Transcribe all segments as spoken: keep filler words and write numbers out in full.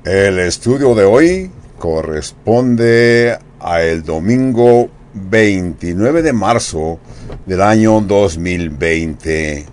El estudio de hoy corresponde a el domingo veintinueve de marzo del año dos mil veinte.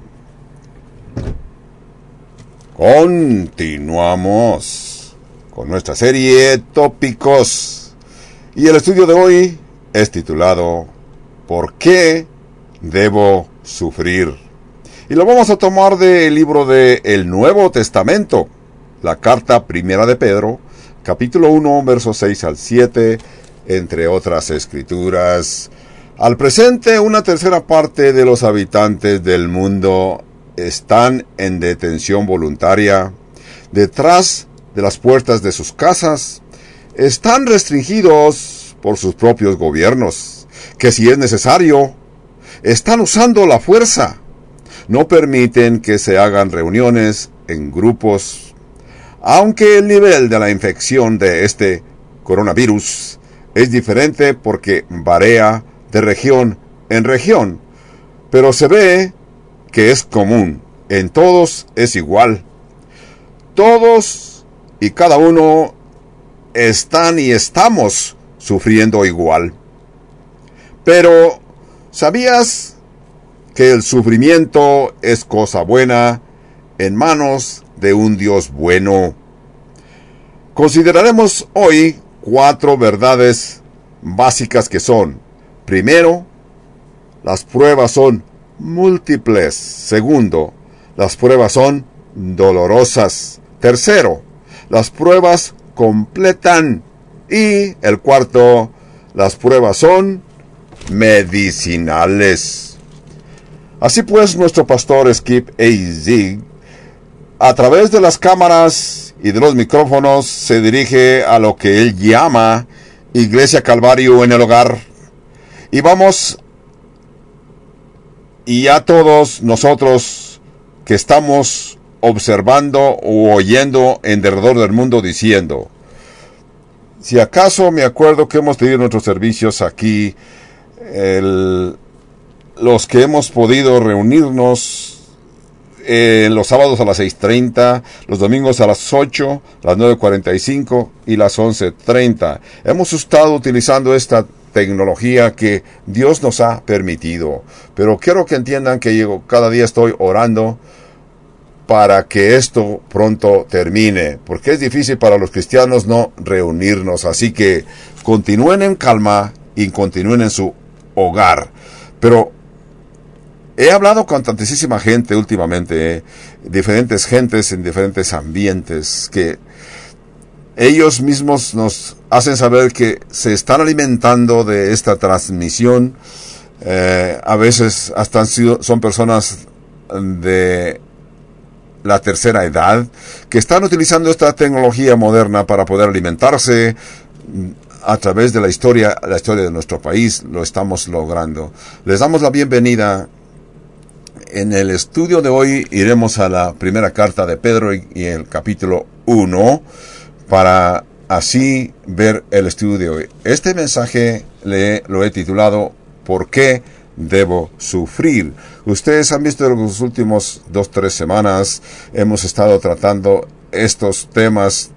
Continuamos con nuestra serie Tópicos y el estudio de hoy es titulado ¿Por qué debo sufrir? Y lo vamos a tomar del libro de El Nuevo Testamento, la carta primera de Pedro, capítulo uno, versos seis al siete, entre otras escrituras. Al presente, una tercera parte de los habitantes del mundo están en detención voluntaria detrás de las puertas de sus casas. Están restringidos por sus propios gobiernos, que si es necesario, están usando la fuerza. No permiten que se hagan reuniones en grupos. Aunque el nivel de la infección de este coronavirus es diferente porque varía de región en región, pero se ve que es común, en todos es igual. Todos y cada uno están y estamos sufriendo igual. Pero, ¿sabías que el sufrimiento es cosa buena en manos de un Dios bueno? Consideraremos hoy cuatro verdades básicas que son: primero, las pruebas son múltiples. Segundo, las pruebas son dolorosas. Tercero, las pruebas completan. Y el cuarto, las pruebas son medicinales. Así pues, nuestro pastor Skip A. Zig, a través de las cámaras y de los micrófonos, se dirige a lo que él llama Iglesia Calvario en el Hogar. Y vamos, y a todos nosotros que estamos observando o oyendo en derredor del mundo, diciendo: si acaso me acuerdo que hemos tenido nuestros servicios aquí, el, los que hemos podido reunirnos Eh, los sábados a las seis treinta, los domingos a las ocho, las nueve cuarenta y cinco y las once treinta. Hemos estado utilizando esta tecnología que Dios nos ha permitido. Pero quiero que entiendan que yo cada día estoy orando para que esto pronto termine, porque es difícil para los cristianos no reunirnos. Así que continúen en calma y continúen en su hogar. Pero he hablado con tantísima gente últimamente, eh, diferentes gentes en diferentes ambientes, que ellos mismos nos hacen saber que se están alimentando de esta transmisión. Eh, a veces hasta han sido, son personas de la tercera edad que están utilizando esta tecnología moderna para poder alimentarse. A través de la historia, la historia de nuestro país, lo estamos logrando. Les damos la bienvenida. En el estudio de hoy iremos a la primera carta de Pedro y, y el capítulo uno para así ver el estudio de hoy. Este mensaje le, lo he titulado ¿Por qué debo sufrir? Ustedes han visto en los últimos dos, tres semanas hemos estado tratando estos temas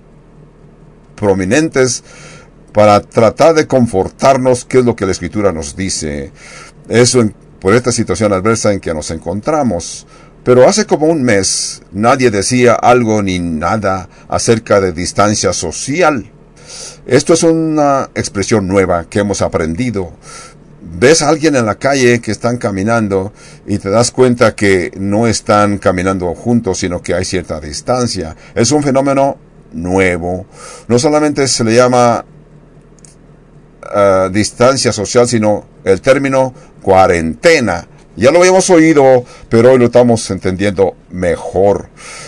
prominentes para tratar de confortarnos qué es lo que la Escritura nos dice. Eso en por esta situación adversa en que nos encontramos. Pero hace como un mes nadie decía algo ni nada acerca de distancia social. Esto es una expresión nueva que hemos aprendido. Ves a alguien en la calle que están caminando y te das cuenta que no están caminando juntos, sino que hay cierta distancia. Es un fenómeno nuevo. No solamente se le llama Uh, distancia social, sino el término cuarentena. Ya lo habíamos oído, pero hoy lo estamos entendiendo mejor.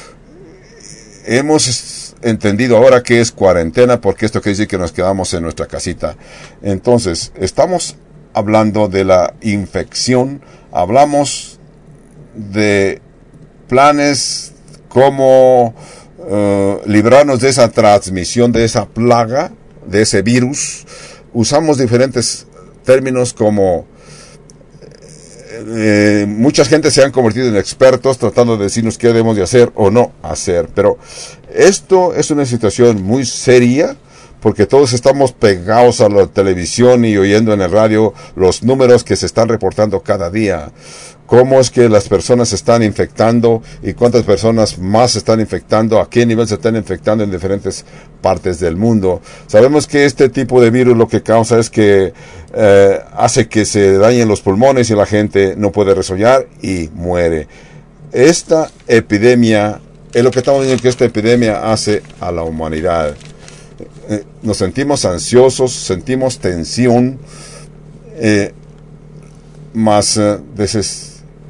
Hemos entendido ahora qué es cuarentena, porque esto quiere decir que nos quedamos en nuestra casita. Entonces, estamos hablando de la infección, hablamos de planes como uh, librarnos de esa transmisión, de esa plaga, de ese virus. Usamos diferentes términos como eh, mucha gente se han convertido en expertos tratando de decirnos qué debemos de hacer o no hacer. Pero esto es una situación muy seria, porque todos estamos pegados a la televisión y oyendo en el radio los números que se están reportando cada día. Cómo es que las personas se están infectando y cuántas personas más se están infectando, a qué nivel se están infectando en diferentes partes del mundo. Sabemos que este tipo de virus lo que causa es que eh, hace que se dañen los pulmones y la gente no puede resollar y muere. Esta epidemia, es lo que estamos viendo que esta epidemia hace a la humanidad. Eh, nos sentimos ansiosos, sentimos tensión, eh, más eh, deses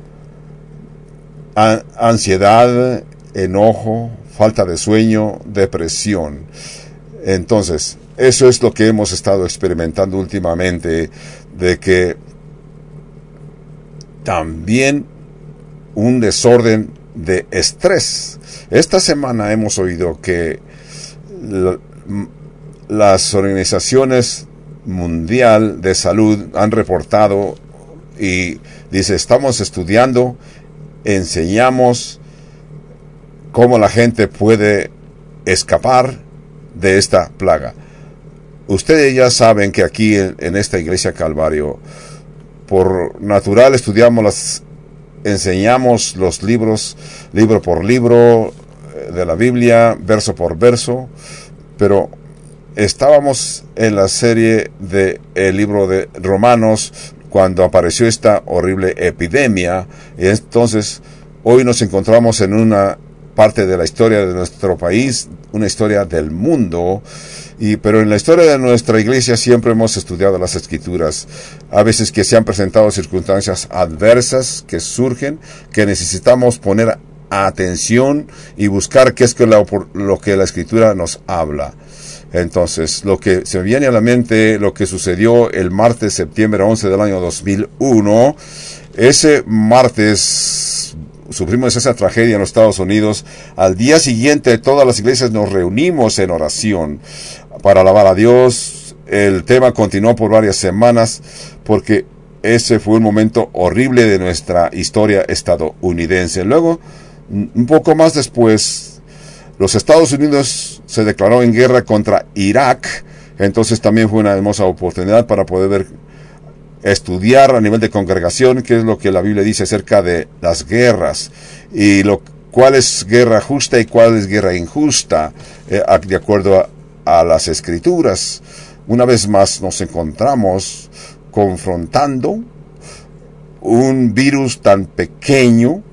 ansiedad, enojo, falta de sueño, depresión. Entonces, eso es lo que hemos estado experimentando últimamente, de que también un desorden de estrés. Esta semana hemos oído que la, las organizaciones mundial de salud han reportado y dice, estamos estudiando, enseñamos cómo la gente puede escapar de esta plaga. Ustedes ya saben que aquí en, en esta iglesia Calvario, por natural estudiamos las, enseñamos los libros, libro por libro de la Biblia, verso por verso, pero estábamos en la serie de el libro de Romanos cuando apareció esta horrible epidemia, y entonces hoy nos encontramos en una parte de la historia de nuestro país, una historia del mundo, y pero en la historia de nuestra iglesia siempre hemos estudiado las Escrituras. A veces que se han presentado circunstancias adversas que surgen, que necesitamos poner atención y buscar qué es que la, lo que la Escritura nos habla. Entonces, lo que se me viene a la mente, lo que sucedió el martes, septiembre once del año dos mil uno, ese martes sufrimos esa tragedia en los Estados Unidos. Al día siguiente, todas las iglesias nos reunimos en oración para alabar a Dios. El tema continuó por varias semanas, porque ese fue un momento horrible de nuestra historia estadounidense. Luego, un poco más después, los Estados Unidos se declaró en guerra contra Irak. Entonces también fue una hermosa oportunidad para poder ver, estudiar a nivel de congregación qué es lo que la Biblia dice acerca de las guerras y lo cuál es guerra justa y cuál es guerra injusta, eh, de acuerdo a, a las Escrituras. Una vez más nos encontramos confrontando un virus tan pequeño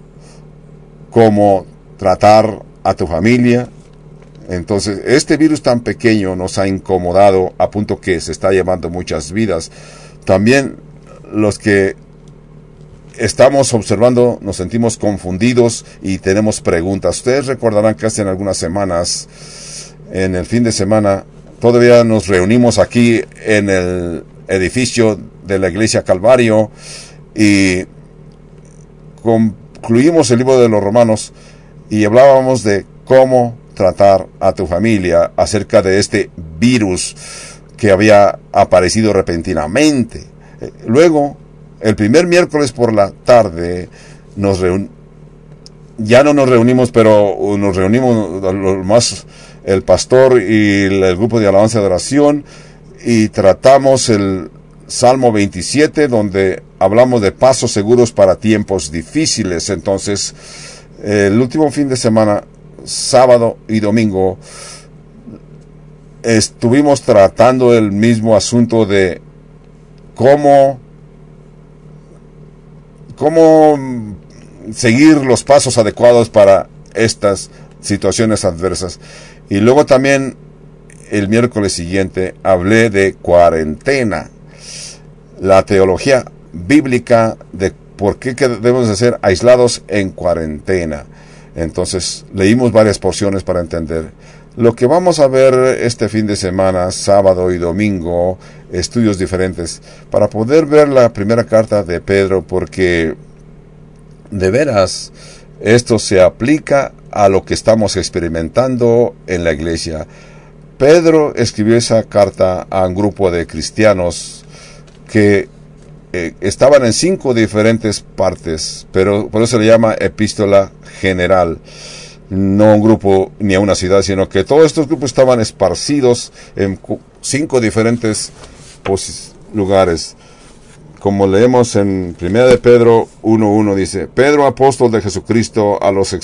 como tratar a tu familia. Entonces, este virus tan pequeño nos ha incomodado a punto que se está llevando muchas vidas. También los que estamos observando nos sentimos confundidos y tenemos preguntas. Ustedes recordarán que hace algunas semanas, en el fin de semana, todavía nos reunimos aquí en el edificio de la iglesia Calvario y concluimos el libro de los Romanos y hablábamos de cómo tratar a tu familia acerca de este virus que había aparecido repentinamente. Luego, el primer miércoles por la tarde, nos reun... ya no nos reunimos, pero nos reunimos lo más el pastor y el grupo de alabanza de oración y tratamos el Salmo veintisiete, donde hablamos de pasos seguros para tiempos difíciles. Entonces, el último fin de semana, sábado y domingo, estuvimos tratando el mismo asunto de cómo cómo seguir los pasos adecuados para estas situaciones adversas. Y luego también el miércoles siguiente hablé de cuarentena, la teología bíblica de por qué debemos de ser aislados en cuarentena. Entonces leímos varias porciones para entender. Lo que vamos a ver este fin de semana, sábado y domingo, estudios diferentes, para poder ver la primera carta de Pedro, porque de veras esto se aplica a lo que estamos experimentando en la iglesia. Pedro escribió esa carta a un grupo de cristianos que eh, estaban en cinco diferentes partes, pero por eso se le llama epístola general. No un grupo ni a una ciudad, sino que todos estos grupos estaban esparcidos en cinco diferentes lugares. Como leemos en primera de Pedro uno uno, dice: Pedro, apóstol de Jesucristo, a los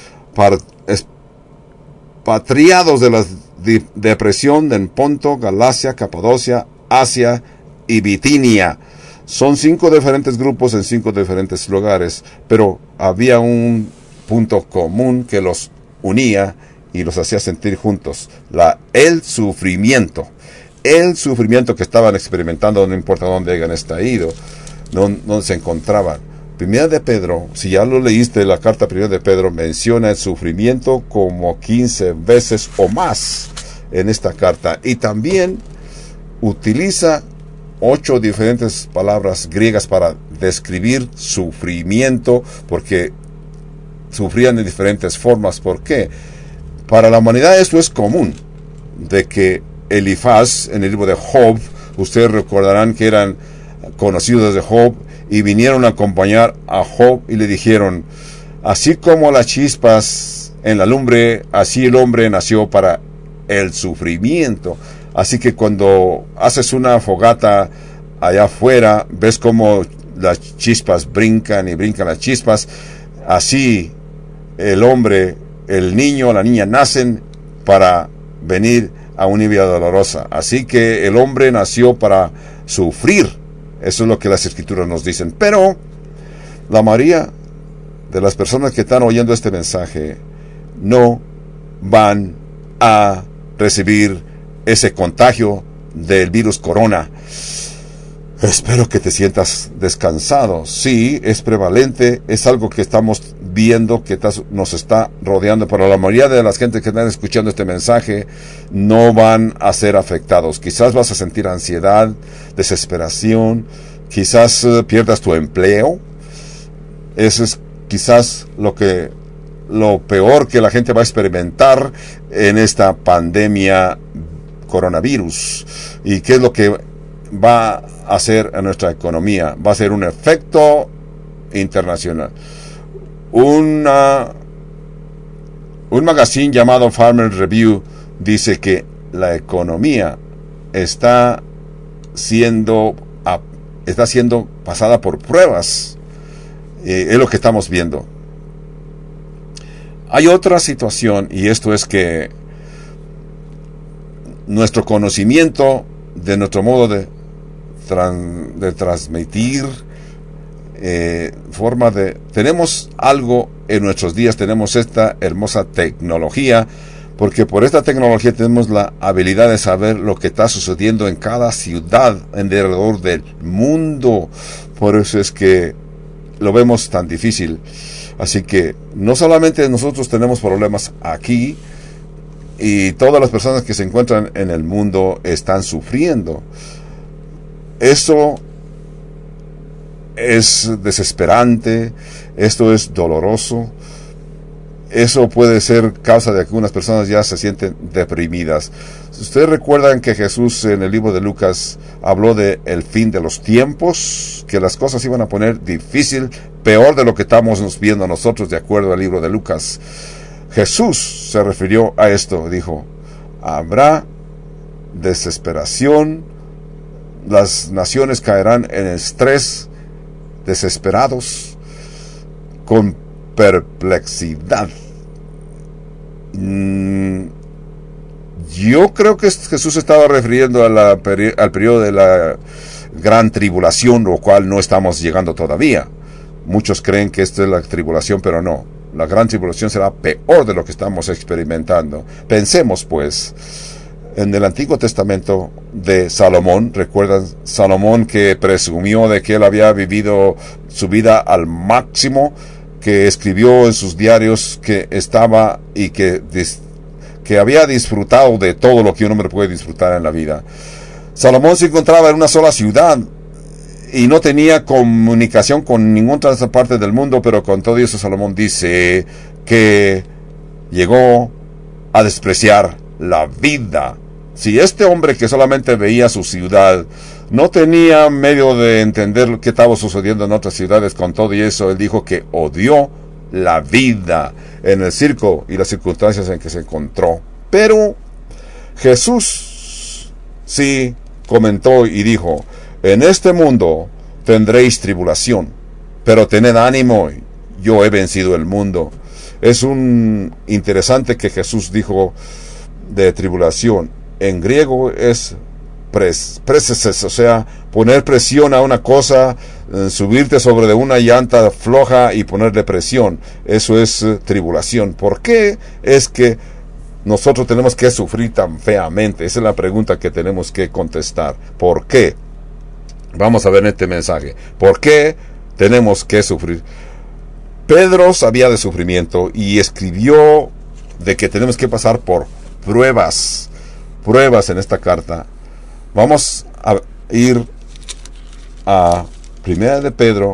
expatriados de la depresión de Ponto, Galacia, Capadocia, Asia y Bitinia. Son cinco diferentes grupos en cinco diferentes lugares, pero había un punto común que los unía y los hacía sentir juntos: la, el sufrimiento. El sufrimiento que estaban experimentando, no importa dónde hayan estado, dónde se encontraban. Primera de Pedro, si ya lo leíste, la carta primera de Pedro menciona el sufrimiento como quince veces o más en esta carta. Y también utiliza ocho diferentes palabras griegas para describir sufrimiento, porque sufrían de diferentes formas. ¿Por qué? Para la humanidad esto es común, de que Elifaz, en el libro de Job, ustedes recordarán que eran conocidos de Job, y vinieron a acompañar a Job y le dijeron: así como las chispas en la lumbre, así el hombre nació para el sufrimiento. Así que cuando haces una fogata allá afuera, ves como las chispas brincan y brincan las chispas. Así el hombre, el niño, la niña nacen para venir a una vida dolorosa. Así que el hombre nació para sufrir. Eso es lo que las escrituras nos dicen. Pero la mayoría de las personas que están oyendo este mensaje no van a recibir ese contagio del virus corona. Espero que te sientas descansado. Sí, es prevalente, es algo que estamos viendo, que nos está rodeando, pero la mayoría de las gente que están escuchando este mensaje no van a ser afectados. Quizás vas a sentir ansiedad, desesperación, quizás uh, pierdas tu empleo. Eso es quizás lo que lo peor que la gente va a experimentar en esta pandemia coronavirus. ¿Y qué es lo que va a hacer a nuestra economía? Va a ser un efecto internacional. Una, un magazine llamado Farmer Review dice que la economía está siendo, está siendo pasada por pruebas. Eh, es lo que estamos viendo. Hay otra situación, y esto es que nuestro conocimiento de nuestro modo de, tran, de transmitir, eh, forma de... Tenemos algo en nuestros días, tenemos esta hermosa tecnología, porque por esta tecnología tenemos la habilidad de saber lo que está sucediendo en cada ciudad alrededor del mundo. Por eso es que lo vemos tan difícil. Así que no solamente nosotros tenemos problemas aquí, y todas las personas que se encuentran en el mundo están sufriendo. Eso es desesperante, esto es doloroso, eso puede ser causa de que algunas personas ya se sienten deprimidas. Ustedes recuerdan que Jesús en el libro de Lucas habló de el fin de los tiempos, que las cosas iban a poner difícil, peor de lo que estamos viendo nosotros, de acuerdo al libro de Lucas. Jesús se refirió a esto, dijo: habrá desesperación, las naciones caerán en estrés, desesperados, con perplexidad. Mm, yo creo que Jesús estaba refiriendo a la, al periodo de la gran tribulación, lo cual no estamos llegando todavía. Muchos creen que esto es la tribulación, pero no. La gran tribulación será peor de lo que estamos experimentando. Pensemos, pues, en el Antiguo Testamento de Salomón. ¿Recuerdan Salomón, que presumió de que él había vivido su vida al máximo, que escribió en sus diarios que estaba y que, que había disfrutado de todo lo que un hombre puede disfrutar en la vida? Salomón se encontraba en una sola ciudad y no tenía comunicación con ninguna otra parte del mundo, pero con todo eso Salomón dice que llegó a despreciar la vida Si este hombre que solamente veía su ciudad no tenía medio de entender lo que estaba sucediendo en otras ciudades, con todo y eso, él dijo que odió la vida en el circo y las circunstancias en que se encontró. Pero Jesús sí comentó y dijo: en este mundo tendréis tribulación, pero tened ánimo, yo he vencido el mundo. Es un interesante que Jesús dijo de tribulación. En griego es pres, preses, o sea, poner presión a una cosa, eh, subirte sobre de una llanta floja y ponerle presión. Eso es eh, tribulación. ¿Por qué es que nosotros tenemos que sufrir tan feamente? Esa es la pregunta que tenemos que contestar. ¿Por qué? Vamos a ver en este mensaje. ¿Por qué tenemos que sufrir? Pedro sabía de sufrimiento y escribió de que tenemos que pasar por pruebas. Pruebas en esta carta. Vamos a ir a Primera de Pedro,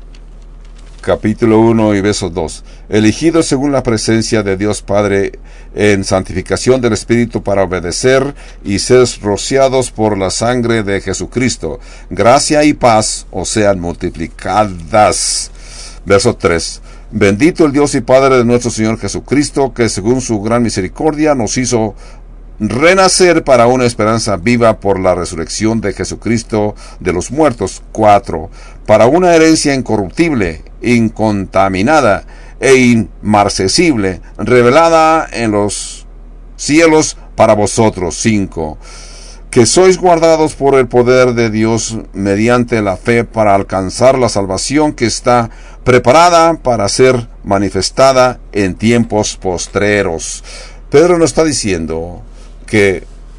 capítulo uno y verso dos. Elegidos según la presencia de Dios Padre en santificación del Espíritu para obedecer y ser rociados por la sangre de Jesucristo. Gracia y paz os sean multiplicadas. Verso tres. Bendito el Dios y Padre de nuestro Señor Jesucristo, que según su gran misericordia nos hizo renacer para una esperanza viva por la resurrección de Jesucristo de los muertos. Cuatro. Para una herencia incorruptible, incontaminada e inmarcesible, revelada en los cielos para vosotros. Cinco. Que sois guardados por el poder de Dios mediante la fe para alcanzar la salvación que está preparada para ser manifestada en tiempos postreros. Pedro nos está diciendo que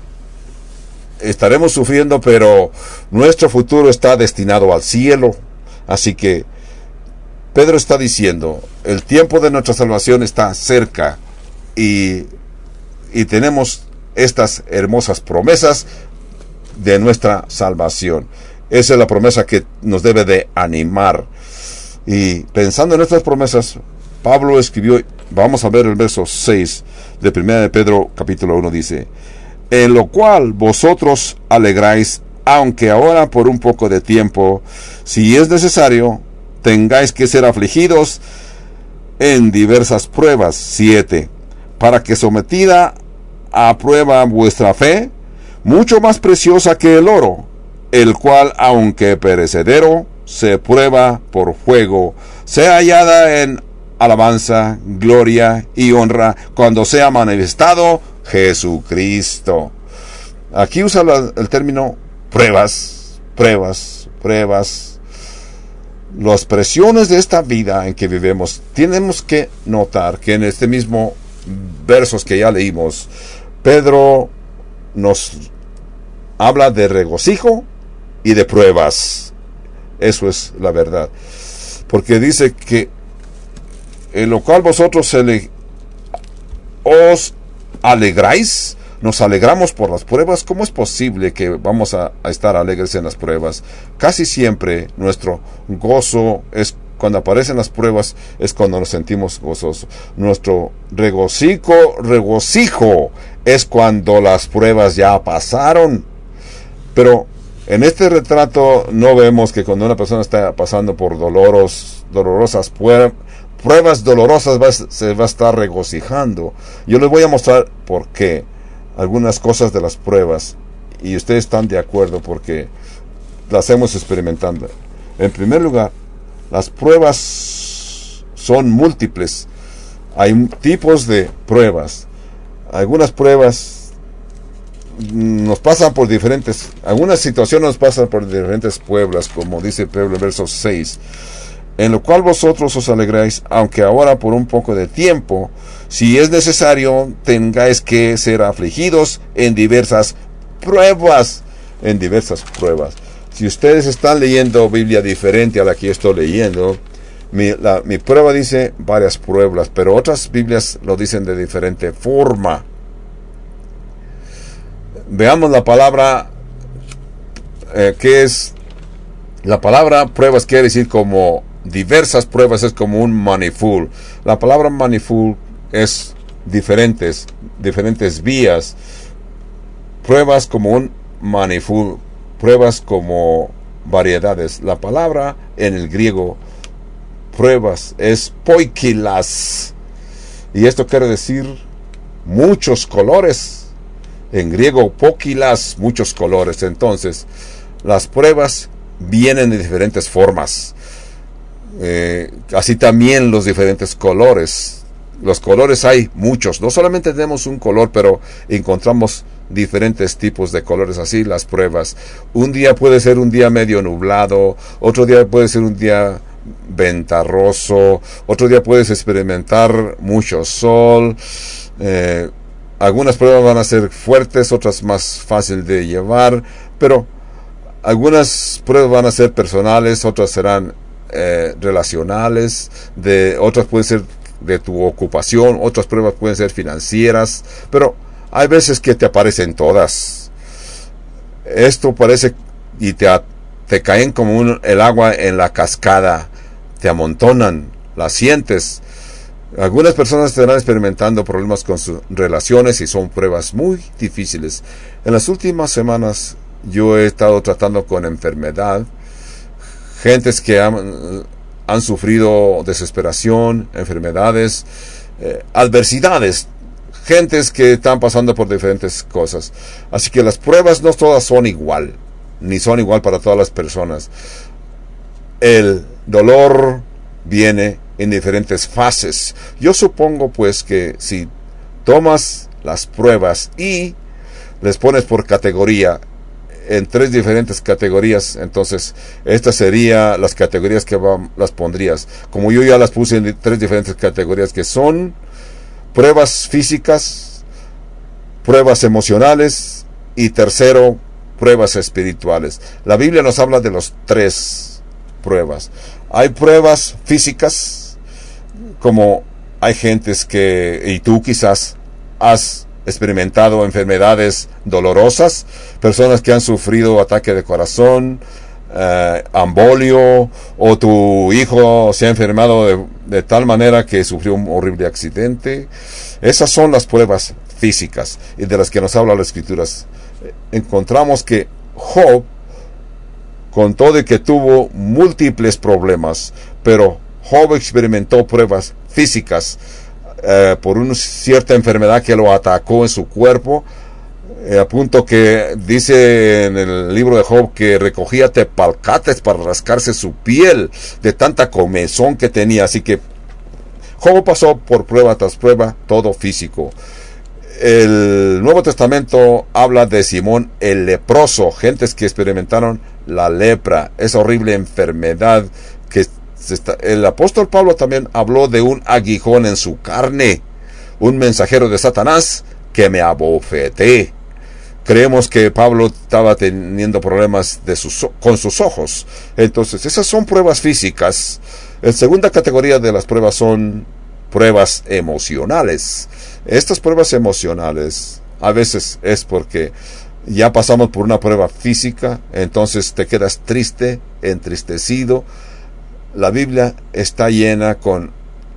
estaremos sufriendo, pero nuestro futuro está destinado al cielo. Así que Pedro está diciendo, el tiempo de nuestra salvación está cerca y, y tenemos estas hermosas promesas de nuestra salvación. Esa es la promesa que nos debe de animar. Y pensando en estas promesas, Pablo escribió, vamos a ver el verso seis de Primera de Pedro capítulo uno, dice: en lo cual vosotros alegráis, aunque ahora por un poco de tiempo, si es necesario, tengáis que ser afligidos en diversas pruebas. Siete. Para que sometida a prueba vuestra fe, mucho más preciosa que el oro, el cual, aunque perecedero, se prueba por fuego, sea hallada en alabanza, gloria y honra cuando sea manifestado Jesucristo. Aquí usa la, el término pruebas, pruebas, pruebas. Las presiones de esta vida en que vivimos, tenemos que notar que en este mismo versos que ya leímos, Pedro nos habla de regocijo y de pruebas. Eso es la verdad. Porque dice que en lo cual vosotros ele- os alegráis, nos alegramos por las pruebas. ¿Cómo es posible que vamos a, a estar alegres en las pruebas? Casi siempre nuestro gozo es cuando aparecen las pruebas, es cuando nos sentimos gozosos. Nuestro regocijo, regocijo es cuando las pruebas ya pasaron. Pero en este retrato no vemos que cuando una persona está pasando por doloros, dolorosas pruebas, pruebas dolorosas, va, se va a estar regocijando. Yo les voy a mostrar por qué algunas cosas de las pruebas, y ustedes están de acuerdo porque las hemos experimentado. En primer lugar, las pruebas son múltiples. Hay tipos de pruebas. Algunas pruebas nos pasan por diferentes, algunas situaciones nos pasan por diferentes pruebas, como dice Pedro en verso seis. En lo cual vosotros os alegráis, aunque ahora por un poco de tiempo, si es necesario, tengáis que ser afligidos en diversas pruebas, en diversas pruebas. Si ustedes están leyendo Biblia diferente a la que yo estoy leyendo, mi, la, mi prueba dice varias pruebas, pero otras Biblias lo dicen de diferente forma. Veamos la palabra, eh, que es, la palabra pruebas quiere decir como diversas pruebas, es como un manifold. La palabra manifold es diferentes, diferentes vías. pruebas como un manifold, pruebas como variedades. La palabra en el griego pruebas es poikilas, y esto quiere decir muchos colores. En griego pokilas, muchos colores. Entonces las pruebas vienen de diferentes formas, eh, así también los diferentes colores. Los colores hay muchos, no solamente tenemos un color, pero encontramos diferentes tipos de colores. Así las pruebas, un día puede ser un día medio nublado, otro día puede ser un día ventarroso, otro día puedes experimentar mucho sol. eh, algunas pruebas van a ser fuertes, otras más fácil de llevar, pero algunas pruebas van a ser personales, otras serán eh, relacionales, de otras pueden ser de tu ocupación, otras pruebas pueden ser financieras, pero hay veces que te aparecen todas. Esto parece y te, te caen como un, el agua en la cascada, te amontonan, las sientes. Algunas personas estarán experimentando problemas con sus relaciones y son pruebas muy difíciles. En las últimas semanas yo he estado tratando con enfermedad, gentes que han, han sufrido desesperación, enfermedades, eh, adversidades, gentes que están pasando por diferentes cosas. Así que las pruebas no todas son igual, ni son igual para todas las personas. El dolor viene en diferentes fases. Yo supongo pues que si tomas las pruebas y les pones por categoría, en tres diferentes categorías, entonces estas serían las categorías que va, las pondrías, como yo ya las puse en tres diferentes categorías, que son pruebas físicas, pruebas emocionales y tercero, pruebas espirituales. La Biblia nos habla de los tres pruebas. Hay pruebas físicas, como hay gentes que, y tú quizás has experimentado enfermedades dolorosas, personas que han sufrido ataque de corazón, eh, embolio, o tu hijo se ha enfermado de, de tal manera que sufrió un horrible accidente. Esas son las pruebas físicas y de las que nos habla las Escrituras. Encontramos que Job, con todo y que tuvo múltiples problemas, pero Job experimentó pruebas físicas eh, por una cierta enfermedad que lo atacó en su cuerpo, eh, a punto que dice en el libro de Job que recogía tepalcates para rascarse su piel de tanta comezón que tenía. Así que Job pasó por prueba tras prueba, todo físico. El Nuevo Testamento habla de Simón el leproso, gentes que experimentaron la lepra, esa horrible enfermedad que se está, el apóstol Pablo también habló de un aguijón en su carne, un mensajero de Satanás que me abofeté. Creemos que Pablo estaba teniendo problemas de sus, con sus ojos. Entonces, esas son pruebas físicas. La segunda categoría de las pruebas son pruebas emocionales. Estas pruebas emocionales a veces es porque ya pasamos por una prueba física, entonces te quedas triste, entristecido. La Biblia está llena con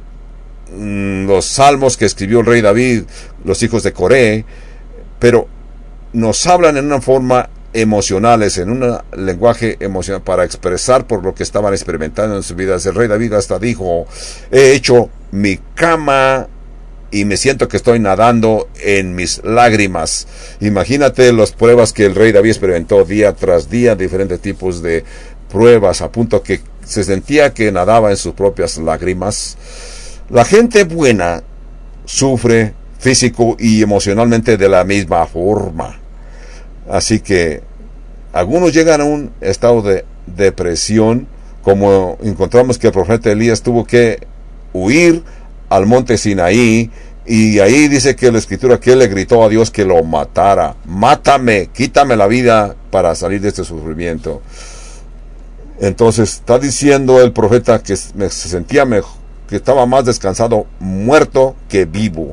mm, los salmos que escribió el rey David, los hijos de Coré, pero nos hablan en una forma emocionales, en un lenguaje emocional para expresar por lo que estaban experimentando en sus vidas. El rey David hasta dijo: he hecho mi cama y me siento que estoy nadando en mis lágrimas. Imagínate las pruebas que el rey David experimentó día tras día, diferentes tipos de pruebas, a punto que se sentía que nadaba en sus propias lágrimas. La gente buena sufre físico y emocionalmente de la misma forma. Así que algunos llegan a un estado de depresión, como encontramos que el profeta Elías tuvo que huir al monte Sinaí, y ahí dice que la escritura que él le gritó a Dios que lo matara. Mátame, quítame la vida para salir de este sufrimiento. Entonces está diciendo el profeta que se sentía mejor, que estaba más descansado muerto que vivo.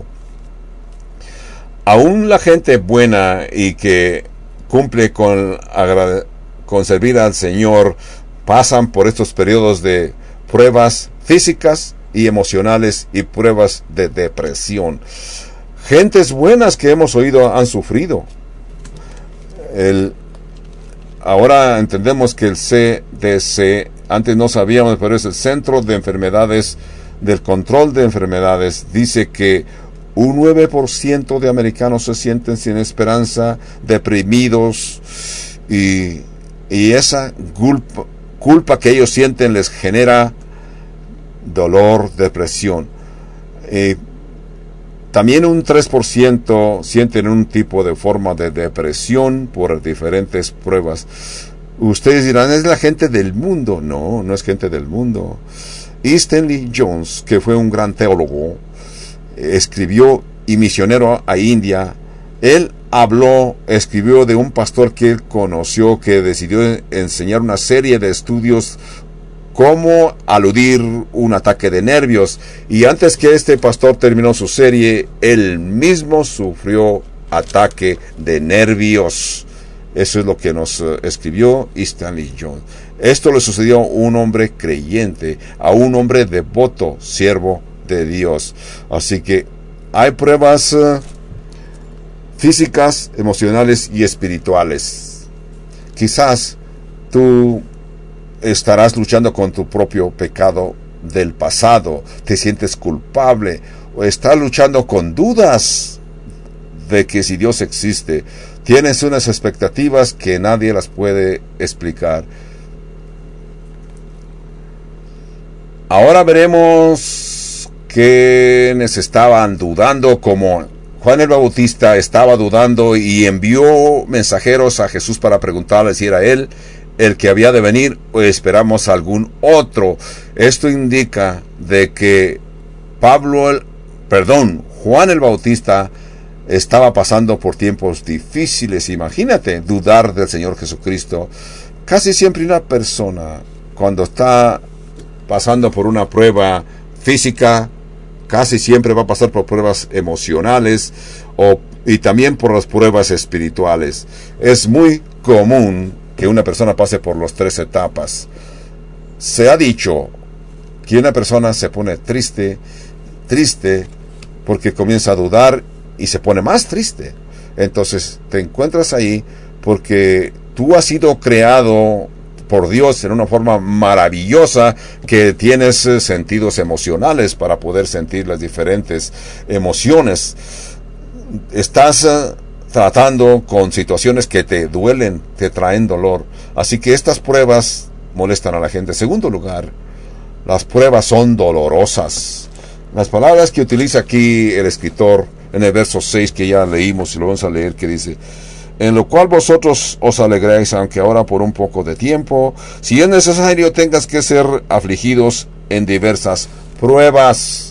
Aún la gente buena y que cumple con, con servir al Señor pasan por estos periodos de pruebas físicas y emocionales y pruebas de depresión. Gentes buenas que hemos oído han sufrido. El, ahora entendemos que el C D C, antes no sabíamos, pero es el Centro de Enfermedades, del Control de Enfermedades, dice que un nueve por ciento de americanos se sienten sin esperanza, deprimidos, y, y esa culpa, culpa que ellos sienten les genera dolor, depresión. Eh, también un tres por ciento sienten un tipo de forma de depresión por diferentes pruebas. Ustedes dirán, ¿es la gente del mundo? No, no es gente del mundo. E. Stanley Jones, que fue un gran teólogo, escribió y misionero a India. Él habló, escribió de un pastor que él conoció que decidió enseñar una serie de estudios cómo aludir un ataque de nervios, y antes que este pastor terminó su serie, él mismo sufrió ataque de nervios. Eso es lo que nos uh, escribió Stanley Jones. Esto le sucedió a un hombre creyente, a un hombre devoto, siervo de Dios. Así que hay pruebas uh, físicas, emocionales y espirituales. Quizás tú estarás luchando con tu propio pecado del pasado, te sientes culpable, o estás luchando con dudas de que si Dios existe, tienes unas expectativas que nadie las puede explicar. Ahora veremos quienes estaban dudando, como Juan el Bautista estaba dudando y envió mensajeros a Jesús para preguntarle si era él el que había de venir o esperamos algún otro. Esto indica de que Pablo, el, perdón, Juan el Bautista estaba pasando por tiempos difíciles. Imagínate dudar del Señor Jesucristo. Casi siempre una persona, cuando está pasando por una prueba física, casi siempre va a pasar por pruebas emocionales o, y también por las pruebas espirituales. Es muy común que una persona pase por las tres etapas. Se ha dicho que una persona se pone triste, triste, porque comienza a dudar y se pone más triste. Entonces te encuentras ahí porque tú has sido creado por Dios en una forma maravillosa, que tienes eh, sentidos emocionales para poder sentir las diferentes emociones. Estás eh, tratando con situaciones que te duelen, te traen dolor. Así que estas pruebas molestan a la gente. En segundo lugar, las pruebas son dolorosas. Las palabras que utiliza aquí el escritor en el verso seis que ya leímos y lo vamos a leer, que dice: en lo cual vosotros os alegráis, aunque ahora por un poco de tiempo, si es necesario, tengas que ser afligidos en diversas pruebas.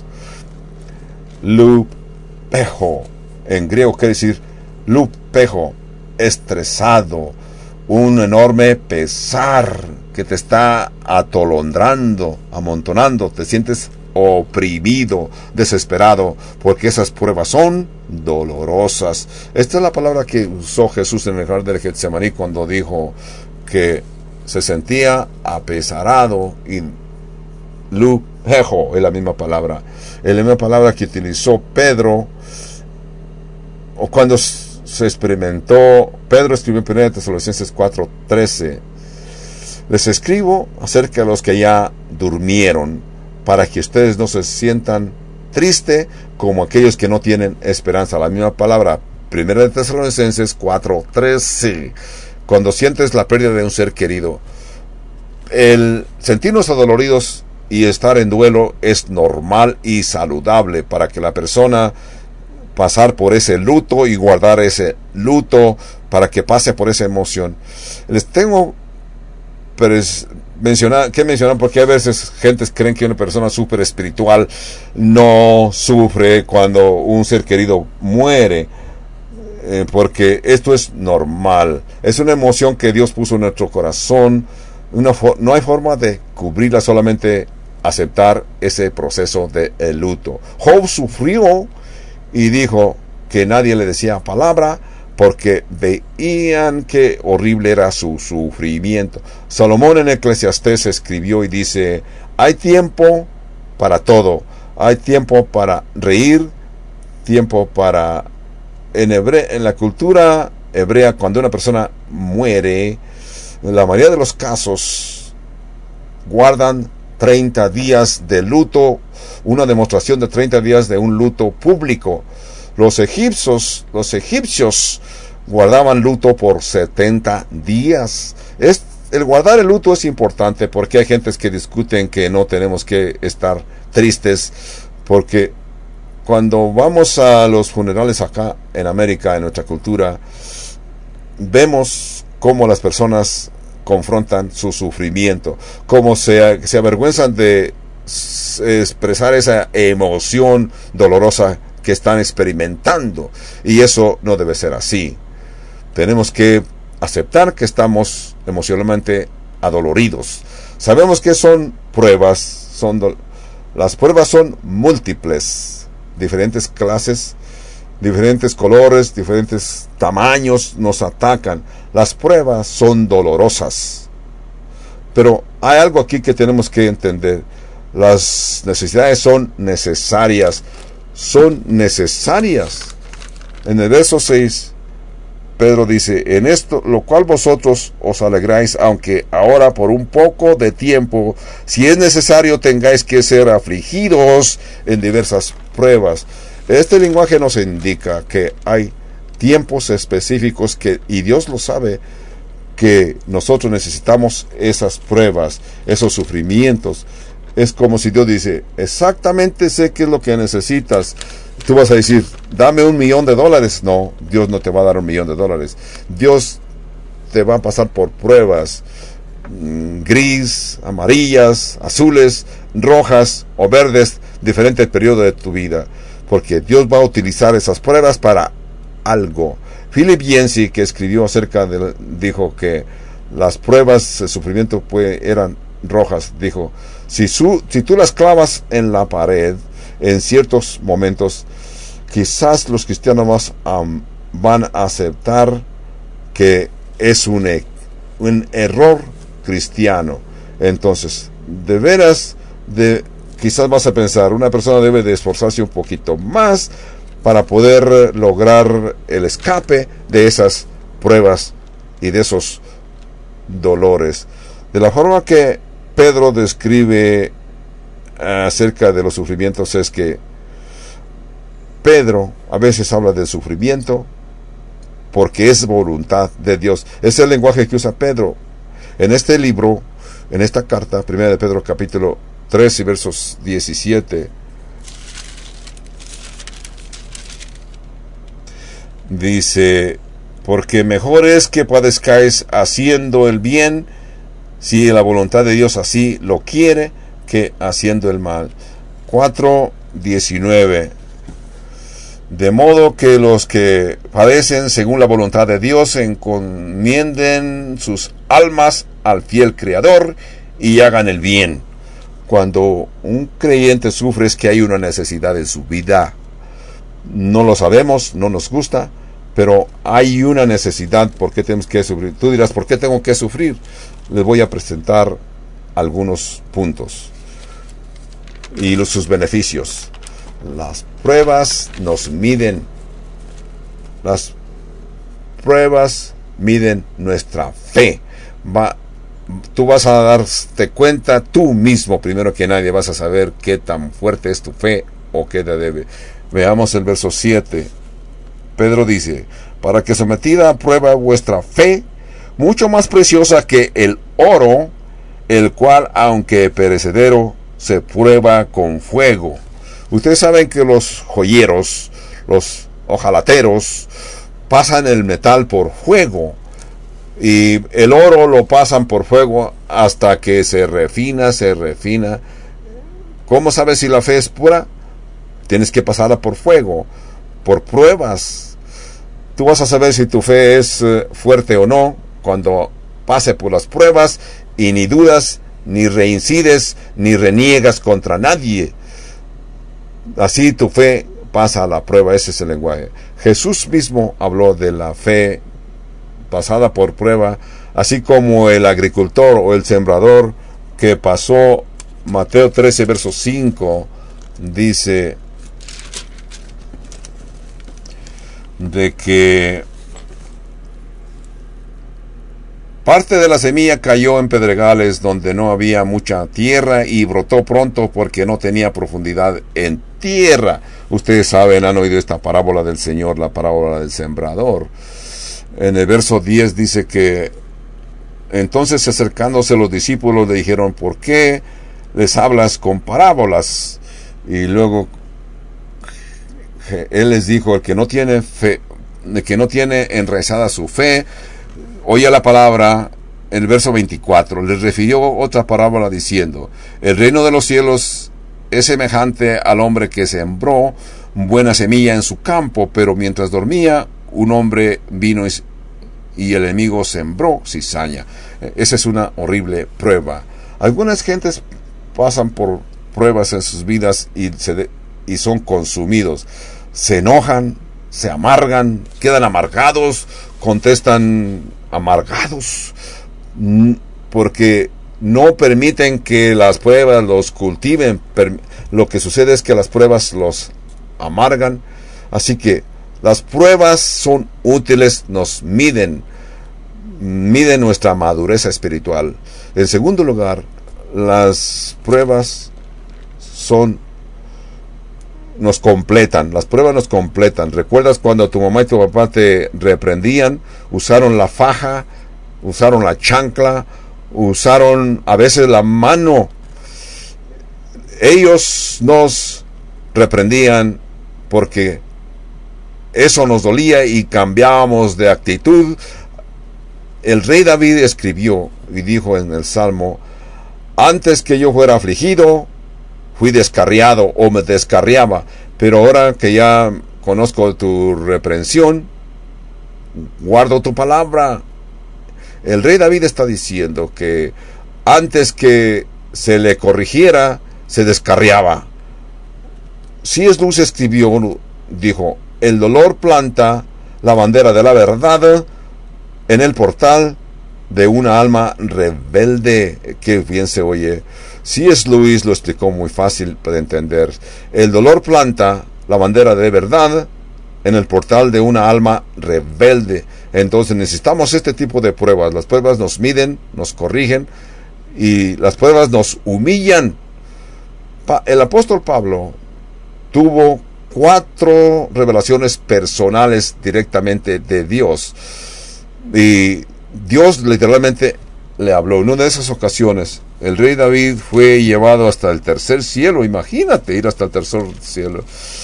Lupejo, en griego quiere decir lupejo, estresado, un enorme pesar que te está atolondrando, amontonando, te sientes oprimido, desesperado, porque esas pruebas son dolorosas. Esta es la palabra que usó Jesús en el jardín del Getsemaní cuando dijo que se sentía apesarado, y lupejo es la misma palabra, es la misma palabra que utilizó Pedro o cuando se experimentó. Pedro escribió en primera Tesalonicenses cuatro trece: les escribo acerca de los que ya durmieron, para que ustedes no se sientan tristes como aquellos que no tienen esperanza. La misma palabra, primera de Tesalonicenses cuatro trece. Cuando sientes la pérdida de un ser querido, el sentirnos adoloridos y estar en duelo es normal y saludable para que la persona pasar por ese luto y guardar ese luto para que pase por esa emoción. Les tengo pero es mencionar, que mencionar, porque a veces gentes creen que una persona súper espiritual no sufre cuando un ser querido muere, eh, porque esto es normal, es una emoción que Dios puso en nuestro corazón. Una no hay forma de cubrirla, solamente aceptar ese proceso de el luto. Job sufrió y dijo que nadie le decía palabra, porque veían que horrible era su sufrimiento. Salomón en Eclesiastés escribió y dice: hay tiempo para todo, hay tiempo para reír, tiempo para... En, hebre... en la cultura hebrea, cuando una persona muere, en la mayoría de los casos guardan treinta días de luto, una demostración de treinta días de un luto público. Los egipcios, los egipcios guardaban luto por setenta días. Es, el guardar el luto es importante porque hay gentes que discuten que no tenemos que estar tristes, porque cuando vamos a los funerales acá en América, en nuestra cultura, vemos cómo las personas confrontan su sufrimiento, cómo se, se avergüenzan de expresar esa emoción dolorosa que están experimentando, y eso no debe ser así. Tenemos que aceptar que estamos emocionalmente adoloridos. Sabemos que son pruebas, son do- las pruebas son múltiples, diferentes clases, diferentes colores, diferentes tamaños nos atacan. Las pruebas son dolorosas. Pero hay algo aquí que tenemos que entender. Las necesidades son necesarias. Son necesarias. En el verso seis, Pedro dice: en esto, lo cual vosotros os alegráis, aunque ahora por un poco de tiempo, si es necesario, tengáis que ser afligidos en diversas pruebas. Este lenguaje nos indica que hay tiempos específicos que, y Dios lo sabe, que nosotros necesitamos esas pruebas, esos sufrimientos. Es como si Dios dice: exactamente sé qué es lo que necesitas. Tú vas a decir: dame un millón de dólares. No, Dios no te va a dar un millón de dólares. Dios te va a pasar por pruebas mmm, gris, amarillas, azules, rojas o verdes, diferentes periodos de tu vida, porque Dios va a utilizar esas pruebas para algo. Philip Yancey, que escribió acerca de, dijo que las pruebas de sufrimiento pues, eran rojas. Dijo: si, su, si tú las clavas en la pared en ciertos momentos, quizás los cristianos más, um, van a aceptar que es un, un error cristiano. Entonces, de veras, de, quizás vas a pensar, una persona debe de esforzarse un poquito más para poder lograr el escape de esas pruebas y de esos dolores. De la forma que Pedro describe acerca de los sufrimientos es que Pedro a veces habla del sufrimiento porque es voluntad de Dios. Es el lenguaje que usa Pedro. En este libro, en esta carta, primera de Pedro capítulo tres y versos diecisiete, dice: porque mejor es que padezcáis haciendo el bien, si la voluntad de Dios así lo quiere, que haciendo el mal. cuatro diecinueve. De modo que los que padecen según la voluntad de Dios encomienden sus almas al fiel Creador y hagan el bien. Cuando un creyente sufre es que hay una necesidad en su vida. No lo sabemos, no nos gusta, pero hay una necesidad. ¿Por qué tenemos que sufrir? Tú dirás: ¿por qué tengo que sufrir? Les voy a presentar algunos puntos y los, sus beneficios. Las pruebas nos miden. Las pruebas miden nuestra fe. Va, tú vas a darte cuenta tú mismo, primero que nadie, vas a saber qué tan fuerte es tu fe o qué te debe. Veamos el verso siete. Pedro dice: para que sometida a prueba vuestra fe, mucho más preciosa que el oro, el cual, aunque perecedero, se prueba con fuego. Ustedes saben que los joyeros, los hojalateros, pasan el metal por fuego, y el oro lo pasan por fuego hasta que se refina, se refina. ¿Cómo sabes si la fe es pura? Tienes que pasarla por fuego, por pruebas. Tú vas a saber si tu fe es uh, fuerte o no cuando pase por las pruebas y ni dudas, ni reincides, ni reniegas contra nadie. Así tu fe pasa a la prueba. Ese es el lenguaje. Jesús mismo habló de la fe pasada por prueba, así como el agricultor o el sembrador que pasó. Mateo trece verso cinco dice de que Parte de la semilla cayó en pedregales donde no había mucha tierra y brotó pronto porque no tenía profundidad en tierra. Ustedes saben, han oído esta parábola del Señor, la parábola del sembrador. En el verso diez dice que entonces, acercándose los discípulos, le dijeron: ¿por qué les hablas con parábolas? Y luego él les dijo: el que no tiene fe, el que no tiene enraizada su fe, oye la palabra. En el verso veinticuatro les refirió otra parábola diciendo: el reino de los cielos es semejante al hombre que sembró buena semilla en su campo, pero mientras dormía, un hombre vino y, y el enemigo sembró cizaña. Esa es una horrible prueba. Algunas gentes pasan por pruebas en sus vidas y, se de, y son consumidos. Se enojan, se amargan, quedan amargados, contestan amargados, porque no permiten que las pruebas los cultiven. Lo que sucede es que las pruebas los amargan. Así que las pruebas son útiles, nos miden, miden nuestra madurez espiritual. En segundo lugar, las pruebas son nos completan, las pruebas nos completan. ¿Recuerdas cuando tu mamá y tu papá te reprendían? Usaron la faja, usaron la chancla, usaron a veces la mano. Ellos nos reprendían porque eso nos dolía y cambiábamos de actitud. El rey David escribió y dijo en el Salmo: antes que yo fuera afligido, fui descarriado o me descarriaba, pero ahora que ya conozco tu reprensión, guardo tu palabra. El rey David está diciendo que antes que se le corrigiera, se descarriaba. C S Lewis escribió, dijo: el dolor planta la bandera de la verdad en el portal de una alma rebelde. Qué bien se oye. C S Lewis lo explicó muy fácil para entender. El dolor planta la bandera de verdad en el portal de una alma rebelde. Entonces necesitamos este tipo de pruebas. Las pruebas nos miden, nos corrigen y las pruebas nos humillan. Pa- el apóstol Pablo tuvo cuatro revelaciones personales directamente de Dios. Y Dios literalmente le habló. En una de esas ocasiones, el rey David fue llevado hasta el tercer cielo. Imagínate ir hasta el tercer cielo.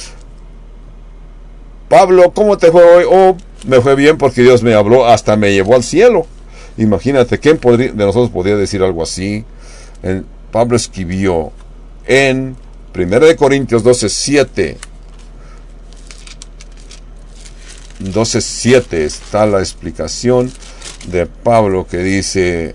Pablo, ¿cómo te fue hoy? Oh, me fue bien porque Dios me habló, hasta me llevó al cielo. Imagínate, ¿quién podría, de nosotros podría decir algo así? En, Pablo escribió en primera de Corintios doce siete. doce siete está la explicación de Pablo que dice: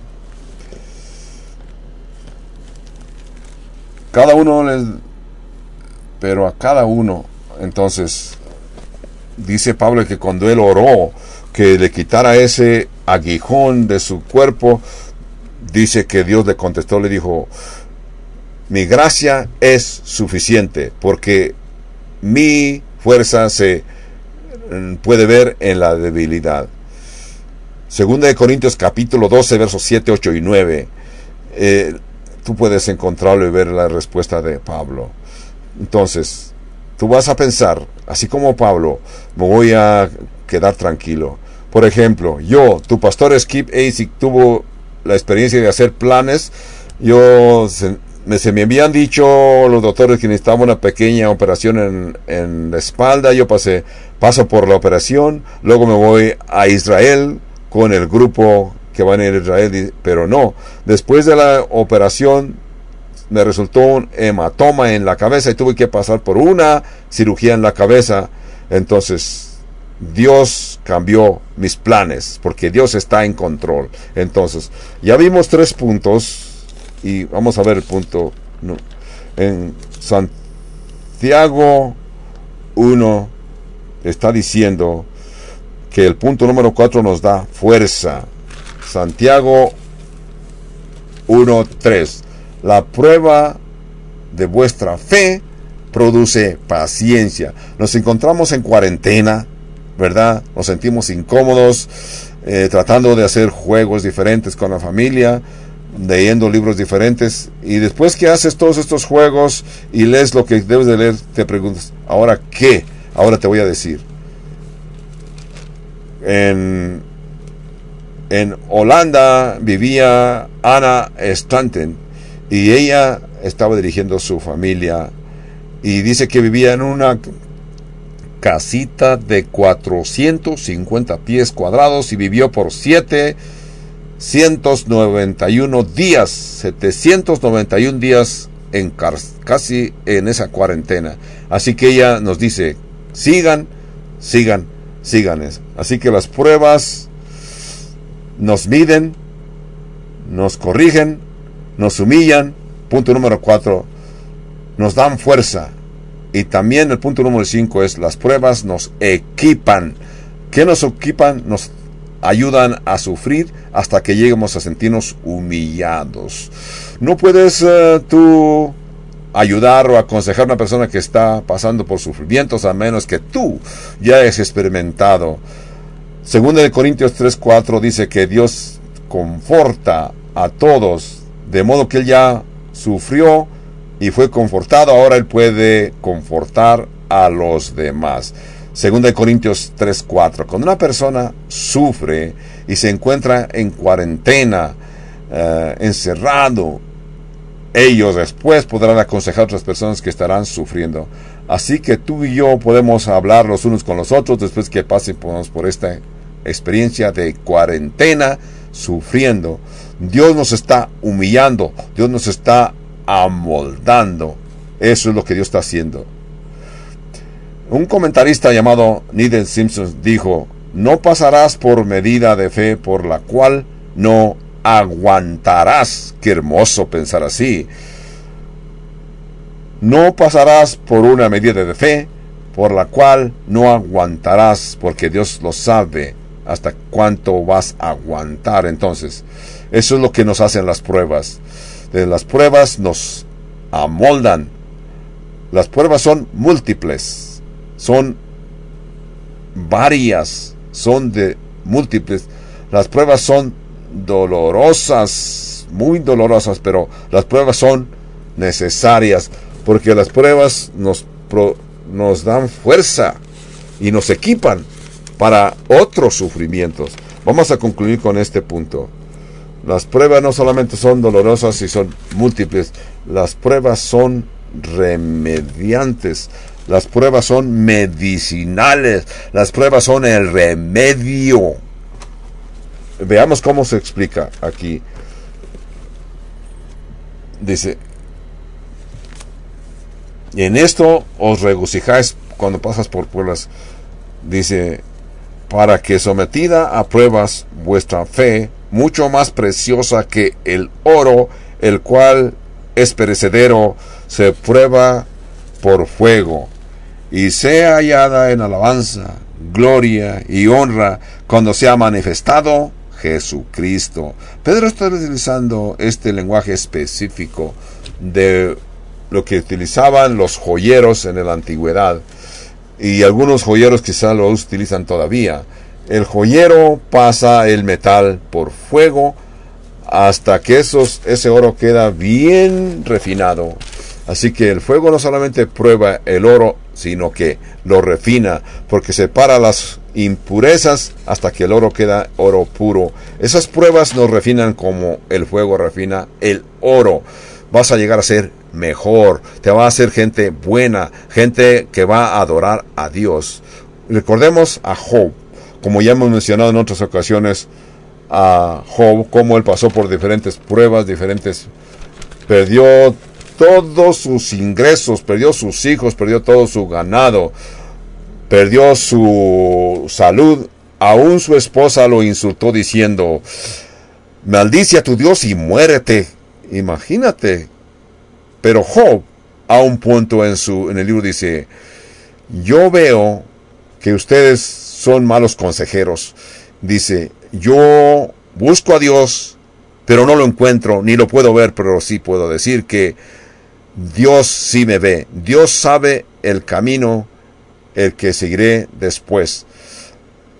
cada uno les, pero a cada uno. Entonces dice Pablo que cuando él oró que le quitara ese aguijón de su cuerpo, dice que Dios le contestó, le dijo: mi gracia es suficiente, porque mi fuerza se puede ver en la debilidad. Segunda de Corintios capítulo doce, versos siete, ocho y nueve. Eh, tú puedes encontrarlo y ver la respuesta de Pablo. Entonces, tú vas a pensar, así como Pablo, me voy a quedar tranquilo. Por ejemplo, yo, tu pastor Skip Asik, tuvo la experiencia de hacer planes. Yo, se me, se me habían dicho los doctores que necesitaba una pequeña operación en, en la espalda. Yo pasé, paso por la operación, luego me voy a Israel con el grupo que van a ir a Israel, pero no, después de la operación me resultó un hematoma en la cabeza y tuve que pasar por una cirugía en la cabeza. Entonces Dios cambió mis planes, porque Dios está en control. Entonces, ya vimos tres puntos y vamos a ver el punto no, en Santiago uno está diciendo que el punto número cuatro nos da fuerza. Santiago uno tres. La prueba de vuestra fe produce paciencia. Nos encontramos en cuarentena, ¿verdad? Nos sentimos incómodos. eh, tratando de hacer juegos diferentes con la familia, leyendo libros diferentes, y después que haces todos estos juegos y lees lo que debes de leer, te preguntas, ¿ahora qué? Ahora te voy a decir. En, en Holanda vivía Anna Stanton, y ella estaba dirigiendo su familia, y dice que vivía en una casita de cuatrocientos cincuenta pies cuadrados, y vivió por setecientos noventa y uno días, setecientos noventa y uno días en casi en esa cuarentena. Así que ella nos dice, sigan, sigan, sigan eso. Así que las pruebas nos miden, nos corrigen, nos humillan. Punto número cuatro, nos dan fuerza. Y también el punto número cinco es, las pruebas nos equipan. ¿Qué nos equipan? Nos ayudan a sufrir hasta que lleguemos a sentirnos humillados. No puedes uh, tú ayudar o aconsejar a una persona que está pasando por sufrimientos a menos que tú ya hayas experimentado. Segunda de Corintios tres cuatro dice que Dios conforta a todos, de modo que Él ya sufrió y fue confortado, ahora Él puede confortar a los demás. Segunda de Corintios tres cuatro. Cuando una persona sufre y se encuentra en cuarentena, eh, encerrado, ellos después podrán aconsejar a otras personas que estarán sufriendo. Así que tú y yo podemos hablar los unos con los otros después que pasemos por esta experiencia de cuarentena, sufriendo. Dios nos está humillando, Dios nos está amoldando. Eso es lo que Dios está haciendo. Un comentarista llamado Needham Simpson dijo, no pasarás por medida de fe por la cual no aguantarás. Qué hermoso pensar así. No pasarás por una medida de fe por la cual no aguantarás, porque Dios lo sabe hasta cuánto vas a aguantar. Entonces, eso es lo que nos hacen las pruebas. De las pruebas nos amoldan. Las pruebas son múltiples, son varias, son de múltiples. Las pruebas son dolorosas, muy dolorosas, pero las pruebas son necesarias, porque las pruebas nos, pro, nos dan fuerza y nos equipan para otros sufrimientos. Vamos a concluir con este punto. Las pruebas no solamente son dolorosas y son múltiples, las pruebas son remediantes, las pruebas son medicinales, las pruebas son el remedio. Veamos cómo se explica aquí. Dice, en esto os regocijáis cuando pasas por pruebas. Dice, para que sometida a pruebas vuestra fe, mucho más preciosa que el oro, el cual es perecedero, se prueba por fuego, y sea hallada en alabanza, gloria y honra cuando sea manifestado Jesucristo. Pedro está utilizando este lenguaje específico de lo que utilizaban los joyeros en la antigüedad, y algunos joyeros quizá lo utilizan todavía. El joyero pasa el metal por fuego hasta que esos, ese oro queda bien refinado. Así que el fuego no solamente prueba el oro, sino que lo refina, porque separa las impurezas hasta que el oro queda oro puro. Esas pruebas nos refinan como el fuego refina el oro. Vas a llegar a ser mejor, te va a hacer gente buena, gente que va a adorar a Dios. Recordemos a Job, como ya hemos mencionado en otras ocasiones, a Job, cómo él pasó por diferentes pruebas, diferentes, perdió todos sus ingresos, perdió sus hijos, perdió todo su ganado, perdió su salud. Aún su esposa lo insultó diciendo, maldice a tu Dios y muérete. Imagínate. Pero Job, a un punto en su en el libro dice, yo veo que ustedes son malos consejeros. Dice, yo busco a Dios, pero no lo encuentro, ni lo puedo ver, pero sí puedo decir que Dios sí me ve. Dios sabe el camino, el que seguiré después.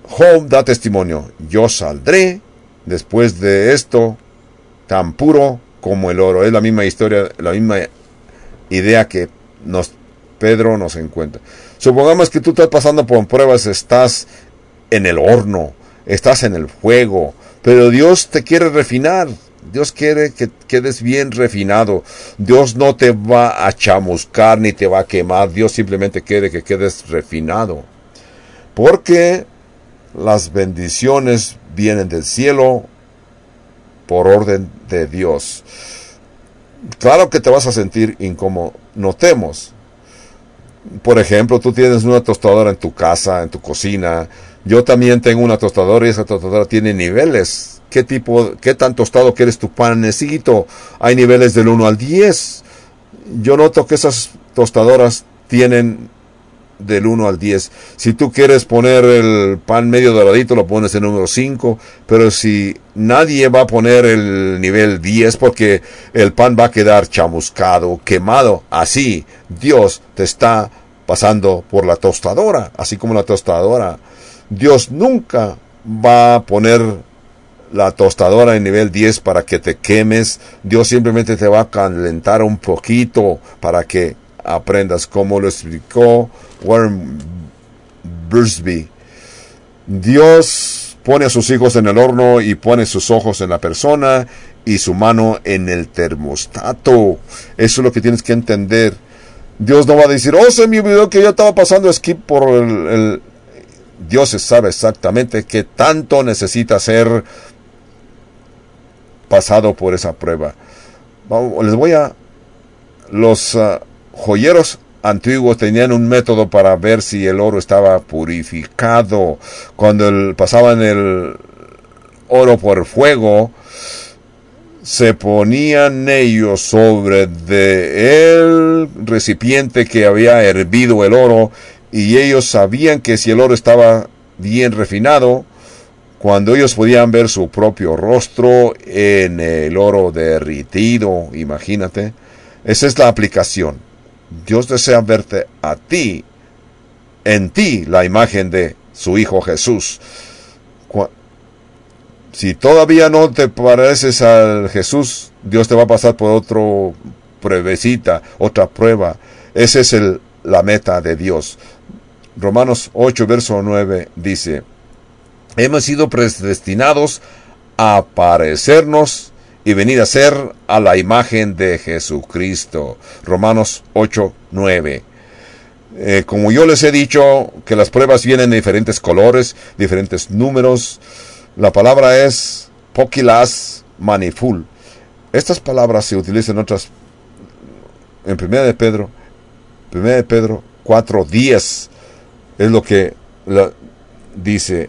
Job da testimonio: yo saldré después de esto tan puro como el oro. Es la misma historia, la misma idea que nos, Pedro nos encuentra. Supongamos que tú estás pasando por pruebas, estás en el horno, estás en el fuego, pero Dios te quiere refinar. Dios quiere que quedes bien refinado. Dios no te va a chamuscar ni te va a quemar. Dios simplemente quiere que quedes refinado. Porque las bendiciones vienen del cielo por orden de Dios. Claro que te vas a sentir incómodo. Notemos. Por ejemplo, tú tienes una tostadora en tu casa, en tu cocina. Yo también tengo una tostadora y esa tostadora tiene niveles. ¿Qué tipo, qué tan tostado quieres tu panecito? Hay niveles del uno al diez. Yo noto que esas tostadoras tienen del uno al diez. Si tú quieres poner el pan medio doradito, lo pones en número cinco. Pero si nadie va a poner el nivel diez, porque el pan va a quedar chamuscado, quemado. Así, Dios te está pasando por la tostadora. Así como la tostadora. Dios nunca va a poner la tostadora en nivel diez para que te quemes. Dios simplemente te va a calentar un poquito para que aprendas, como lo explicó Warren Bursby. Dios pone a sus hijos en el horno y pone sus ojos en la persona y su mano en el termostato. Eso es lo que tienes que entender. Dios no va a decir: oh, se me olvidó que yo estaba pasando skip por el, el... Dios sabe exactamente qué tanto necesita ser pasado por esa prueba. Les voy a... Los uh, joyeros antiguos tenían un método para ver si el oro estaba purificado. Cuando el, pasaban el oro por fuego, se ponían ellos sobre de el recipiente que había hervido el oro, y ellos sabían que si el oro estaba bien refinado, cuando ellos podían ver su propio rostro en el oro derritido. Imagínate. Esa es la aplicación. Dios desea verte a ti, en ti, la imagen de su Hijo Jesús. Si todavía no te pareces al Jesús, Dios te va a pasar por otra pruebecita, otra prueba. Esa es el, la meta de Dios. Romanos ocho, verso nueve dice: hemos sido predestinados a parecernos y venir a ser a la imagen de Jesucristo. Romanos ocho, nueve. Eh, como yo les he dicho, que las pruebas vienen de diferentes colores, diferentes números. La palabra es pokilas maniful. Estas palabras se utilizan en otras, en primera de Pedro, primera de Pedro cuatro, diez. Es lo que la, dice.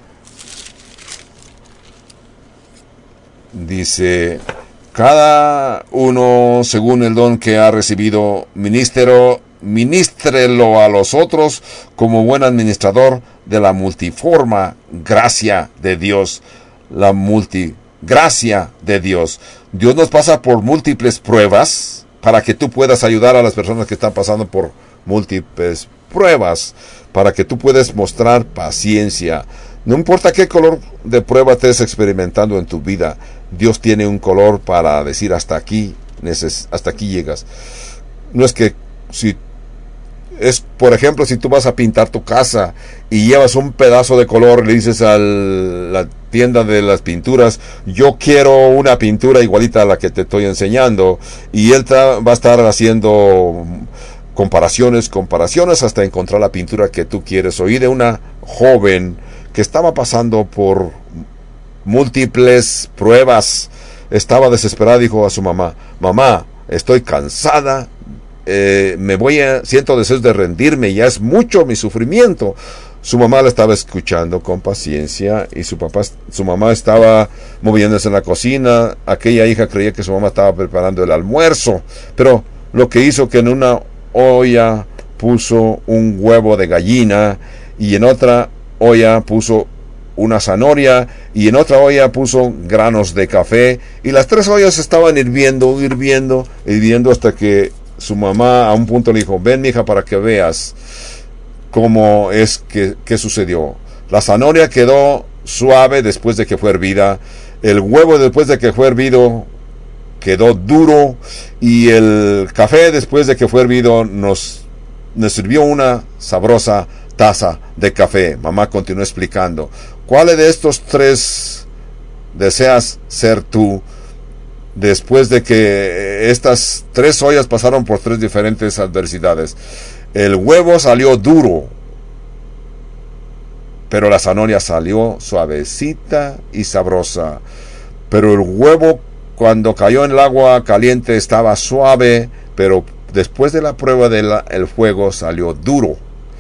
Dice: cada uno según el don que ha recibido, ministro, ministrelo a los otros como buen administrador de la multiforme gracia de Dios. La multigracia de Dios. Dios nos pasa por múltiples pruebas para que tú puedas ayudar a las personas que están pasando por múltiples pruebas, para que tú puedas mostrar paciencia. No importa qué color de prueba estés experimentando en tu vida, Dios tiene un color para decir: hasta aquí, hasta aquí llegas. No es que si es, por ejemplo, si tú vas a pintar tu casa y llevas un pedazo de color, le dices a la tienda de las pinturas: yo quiero una pintura igualita a la que te estoy enseñando, y él va a estar haciendo comparaciones, comparaciones hasta encontrar la pintura que tú quieres. Oí de una joven que estaba pasando por múltiples pruebas, estaba desesperada, dijo a su mamá: mamá, estoy cansada, eh, me voy a, siento deseos de rendirme, ya es mucho mi sufrimiento. Su mamá la estaba escuchando con paciencia, y su papá, su mamá estaba moviéndose en la cocina. Aquella hija creía que su mamá estaba preparando el almuerzo, pero lo que hizo que en una olla puso un huevo de gallina, y en otra olla puso una zanahoria, y en otra olla puso granos de café, y las tres ollas estaban hirviendo, hirviendo, hirviendo, hasta que su mamá a un punto le dijo: ven, mija, para que veas cómo es que, que sucedió. La zanahoria quedó suave después de que fue hervida. El huevo después de que fue hervido quedó duro. Y el café después de que fue hervido nos, nos sirvió una sabrosa taza de café. Mamá continuó explicando. ¿Cuál de estos tres deseas ser tú? Después de que estas tres ollas pasaron por tres diferentes adversidades. El huevo salió duro, pero la zanahoria salió suavecita y sabrosa. Pero el huevo, cuando cayó en el agua caliente, estaba suave, pero después de la prueba del el fuego salió duro.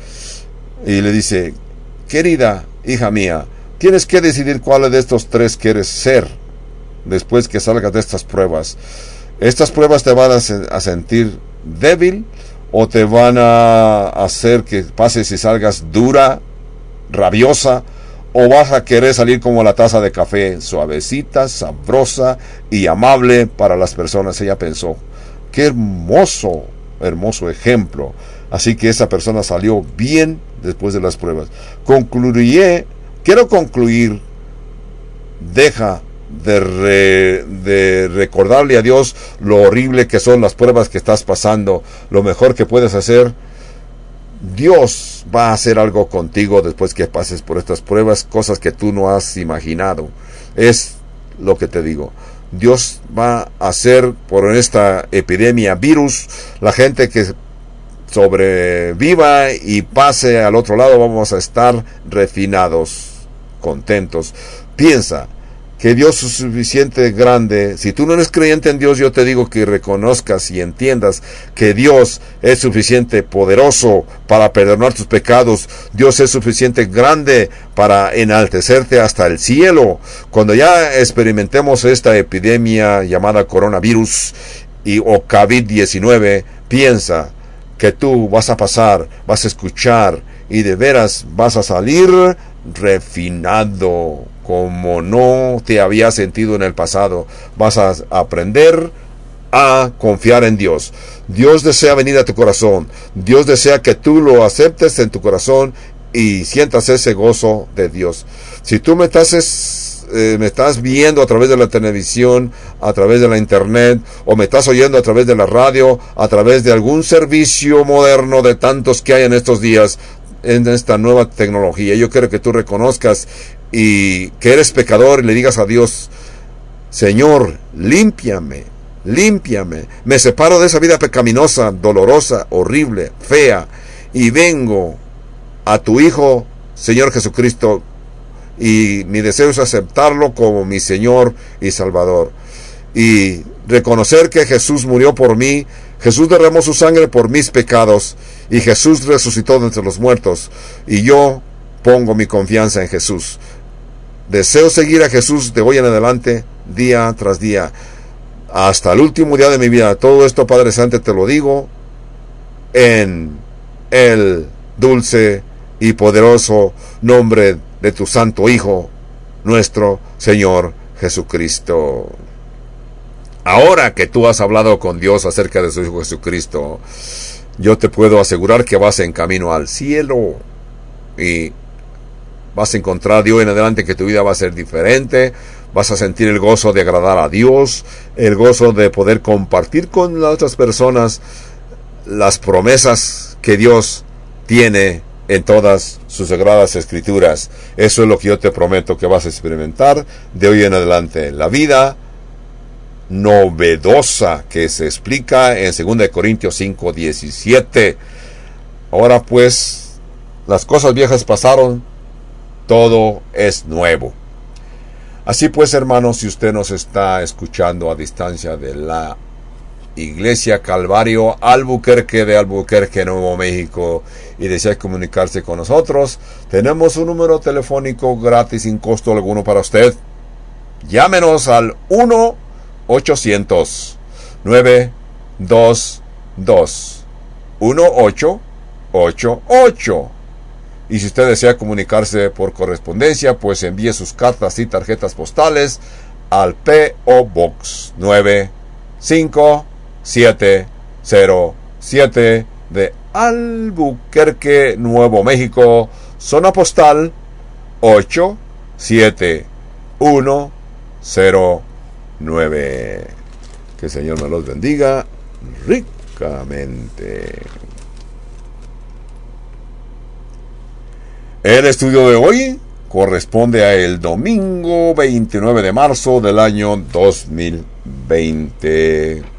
Y le dice, querida hija mía, tienes que decidir cuál de estos tres quieres ser después que salgas de estas pruebas. Estas pruebas te van a, se a sentir débil, o te van a hacer que pases y salgas dura, rabiosa, o vas a querer salir como la taza de café, suavecita, sabrosa y amable para las personas. Ella pensó, qué hermoso, hermoso ejemplo. Así que esa persona salió bien después de las pruebas. Concluiré, quiero concluir, deja de, re, de recordarle a Dios lo horrible que son las pruebas que estás pasando. Lo mejor que puedes hacer, Dios va a hacer algo contigo después que pases por estas pruebas, cosas que tú no has imaginado. Es lo que te digo. Dios va a hacer por esta epidemia, virus, la gente que sobreviva y pase al otro lado, vamos a estar refinados, contentos. Piensa que Dios es suficiente grande. Si tú no eres creyente en Dios, yo te digo que reconozcas y entiendas que Dios es suficiente poderoso para perdonar tus pecados. Dios es suficiente grande para enaltecerte hasta el cielo. Cuando ya experimentemos esta epidemia llamada coronavirus y o COVID diecinueve, piensa que tú vas a pasar, vas a escuchar y de veras vas a salir refinado como no te había sentido en el pasado. Vas a aprender a confiar en Dios. Dios desea venir a tu corazón. Dios desea que tú lo aceptes en tu corazón y sientas ese gozo de Dios. Si tú me estás, eh, me estás viendo a través de la televisión, a través de la internet, o me estás oyendo a través de la radio, a través de algún servicio moderno de tantos que hay en estos días, en esta nueva tecnología, yo quiero que tú reconozcas y que eres pecador y le digas a Dios, Señor, límpiame, límpiame, me separo de esa vida pecaminosa, dolorosa, horrible, fea, y vengo a tu Hijo, Señor Jesucristo, y mi deseo es aceptarlo como mi Señor y Salvador, y reconocer que Jesús murió por mí. Jesús derramó su sangre por mis pecados y Jesús resucitó de entre los muertos, y yo pongo mi confianza en Jesús. Deseo seguir a Jesús de hoy en adelante, día tras día, hasta el último día de mi vida. Todo esto, Padre Santo, te lo digo en el dulce y poderoso nombre de tu Santo Hijo, nuestro Señor Jesucristo. Ahora que tú has hablado con Dios acerca de su Hijo Jesucristo, yo te puedo asegurar que vas en camino al cielo y vas a encontrar de hoy en adelante que tu vida va a ser diferente. Vas a sentir el gozo de agradar a Dios, el gozo de poder compartir con las otras personas las promesas que Dios tiene en todas sus sagradas escrituras. Eso es lo que yo te prometo que vas a experimentar de hoy en adelante. La vida novedosa que se explica en segunda de Corintios cinco diecisiete. Ahora pues, las cosas viejas pasaron, todo es nuevo. Así pues, hermanos, si usted nos está escuchando a distancia de la Iglesia Calvario Albuquerque de Albuquerque, Nuevo México, y desea comunicarse con nosotros, tenemos un número telefónico gratis sin costo alguno para usted. Llámenos al uno ochocientos nueve dos dos uno ocho ocho ocho. Y si usted desea comunicarse por correspondencia, pues envíe sus cartas y tarjetas postales al P O Box nueve cinco siete cero siete de Albuquerque, Nuevo México, zona postal ocho siete uno cero nueve. Que el Señor me los bendiga ricamente. El estudio de hoy corresponde a el domingo veintinueve de marzo del año dos mil veinte.